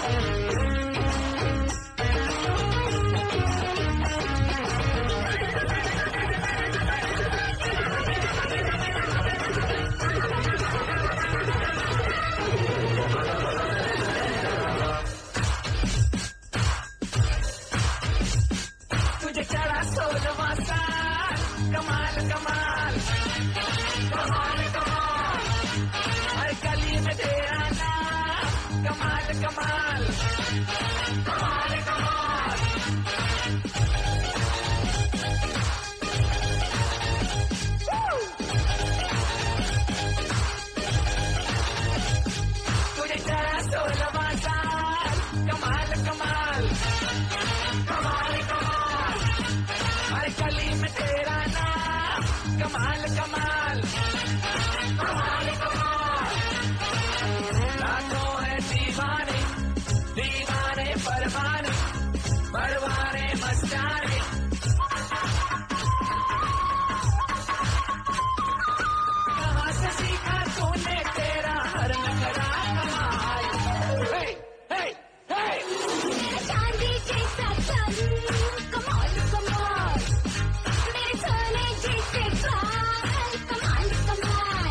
तुझे चढ़ा 16वां साल, कमाल कमाल कमाल कमाल, हर गली में तेरा नाम, कमाल कमाल कमाल कमाल। तुझे चढ़ा 16वां साल, कमाल कमाल कमाल कमाल, हर गली में तेरा नाम, कमाल कमाल कमाल कमाल। लाखों है दीवाने, दीवाने परवाने, परवाने मस्ताने, कहाँ से सीखा तूने तेरा हर नखरा कमाल। हे हे हे मेरा चांदी जैसा तन, कमाल कमाल, मेरे सोने जैसे बाल, कमाल कमाल।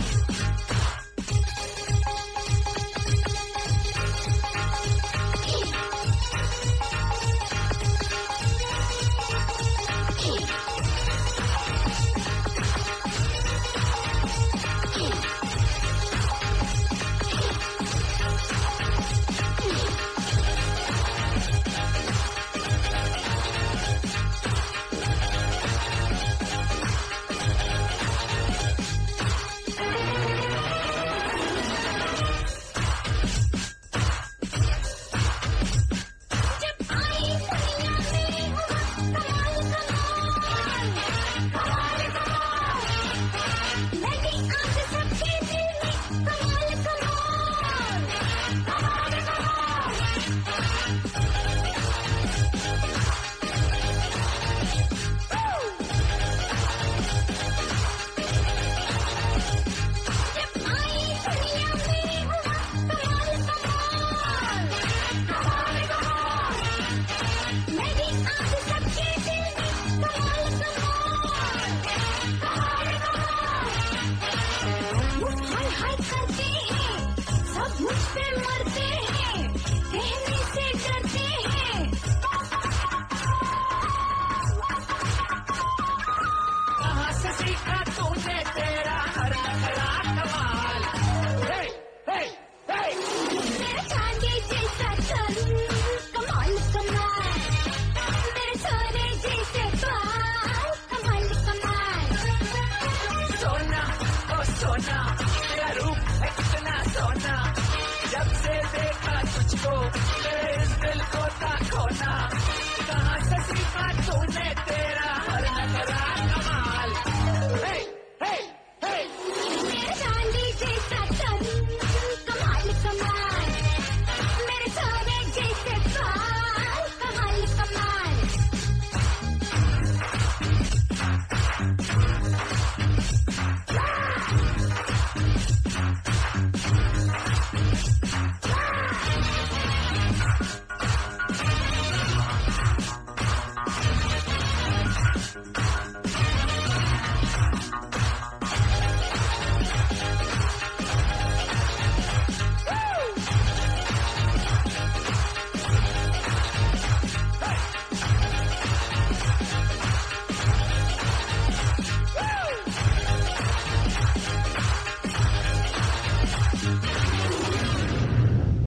जब आई दुनिया में हुआ कमाल कमाल कमाल कमाल, लगी आग सबके दिल में, कमाल कमाल कमाल कमाल। जब आई दुनिया में हुआ कमाल कमाल कमाल कमाल, लगी आग सबके दिल में, कमाल कमाल कमाल कमाल। मुझ हाय हाय करते हैं, सब मुझ पे मरते हैं, कहने से डरते हैं। कहाँ से सीखा तूने तेरा हर नखरा कमाल। हे हे हे मेरा चांदी जैसा तन, कमाल कमाल, मेरे सोने जैसे बाल, कमाल कमाल। सोना ओ सोना, तेरा रूप है इतना सोना, जब से देखा तुझको मेरे इस दिल को था खोना। कहाँ से सीखा तूने तेरा